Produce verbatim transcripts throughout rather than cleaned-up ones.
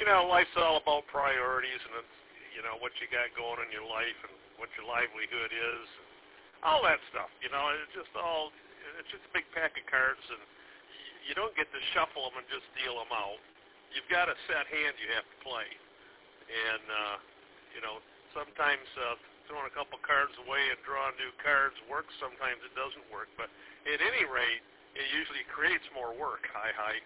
you know, life's all about priorities and, it's, you know, what you got going in your life and what your livelihood is, and all that stuff. You know, it's just all, it's just a big pack of cards, and you don't get to shuffle them and just deal them out. You've got a set hand you have to play. And, uh, you know, sometimes uh, throwing a couple cards away and drawing new cards works. Sometimes it doesn't work. But at any rate, it usually creates more work. Hi, hi.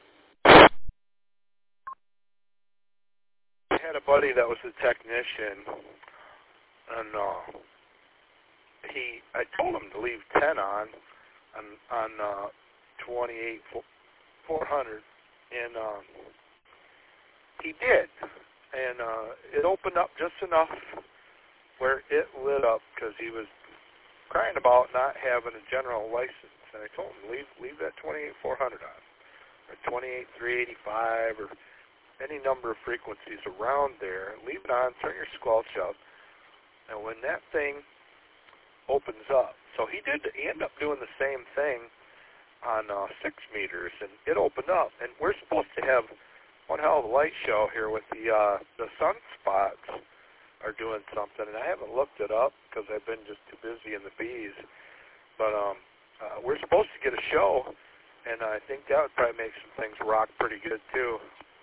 I had a buddy that was a technician, and uh, he, I told him to leave ten on, on, on uh, twenty-eight four hundred, and uh, he did. And uh, it opened up just enough where it lit up because he was crying about not having a general license. And I told him, leave leave that twenty-eight four hundred on, or twenty-eight three eighty-five, or any number of frequencies around there. Leave it on, turn your squelch up, and when that thing opens up. So he did. He ended up doing the same thing on uh, six meters, and it opened up. And we're supposed to have one hell of a light show here with the uh, the sunspots are doing something, and I haven't looked it up because I've been just too busy in the bees. But um, uh, we're supposed to get a show, and I think that would probably make some things rock pretty good too.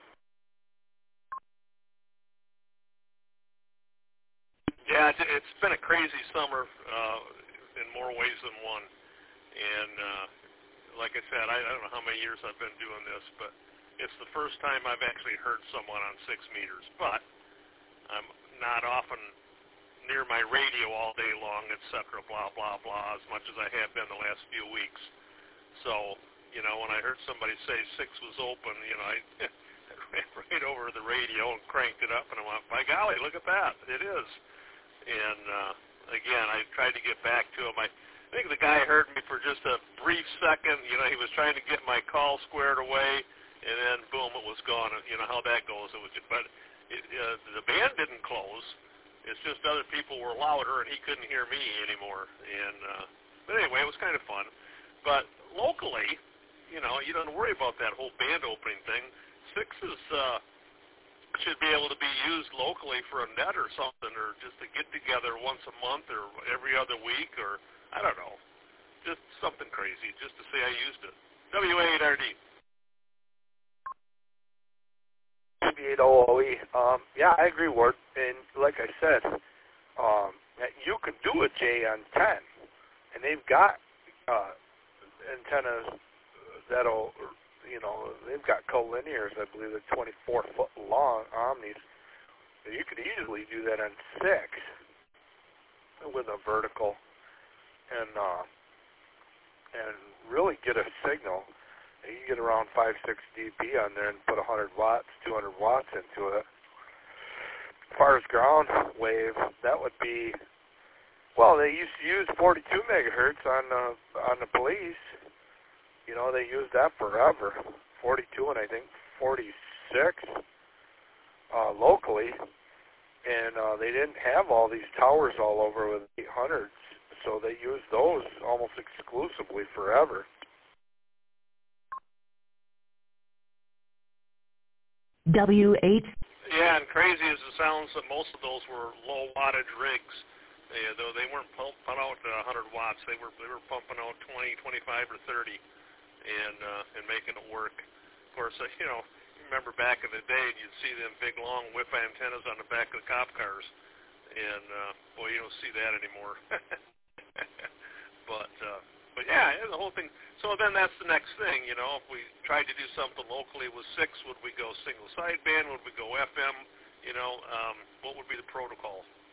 Yeah, it's been a crazy summer uh, in more ways than one. And uh, like I said, I, I don't know how many years I've been doing this, but it's the first time I've actually heard someone on six meters. But I'm not often near my radio all day long, et cetera, blah, blah, blah, as much as I have been the last few weeks. So, you know, when I heard somebody say six was open, you know, I ran right over the radio and cranked it up, and I went, by golly, look at that. It is. And, uh, again, I tried to get back to him. I, I think the guy heard me for just a brief second. You know, he was trying to get my call squared away, and then, boom, it was gone. You know how that goes. It was, but it, uh, the band didn't close. It's just other people were louder, and he couldn't hear me anymore. And uh, But anyway, it was kind of fun. But locally, you know, you don't worry about that whole band opening thing. Six is... Uh, should be able to be used locally for a net or something, or just to get together once a month or every other week, or I don't know, just something crazy, just to say I used it. W A eight R D. W eight O O E. Um, yeah, I agree, Ward. And like I said, um, you can do a J on ten, and they've got uh, antennas that'll... You know, they've got collinears, I believe, they're twenty-four foot long omnis. You could easily do that on six with a vertical and uh, and really get a signal. You can get around five, six D B on there and put one hundred watts, two hundred watts into it. As far as ground wave, that would be, well, they used to use forty-two megahertz on uh, on the police. You know, they used that forever, forty-two and I think forty-six uh, locally, and uh, they didn't have all these towers all over with eight hundreds, so they used those almost exclusively forever. W eight. Yeah, and crazy as it sounds, that most of those were low wattage rigs. They, though they weren't pumping out one hundred watts, they were they were pumping out twenty, twenty-five, or thirty. And uh, and making it work. Of course, uh, you know, you remember back in the day, and you'd see them big, long whip antennas on the back of the cop cars, and uh, boy, you don't see that anymore. but uh, but yeah, the whole thing. So then that's the next thing, you know. If we tried to do something locally with six, would we go single sideband? Would we go F M? You know, um, what would be the protocol?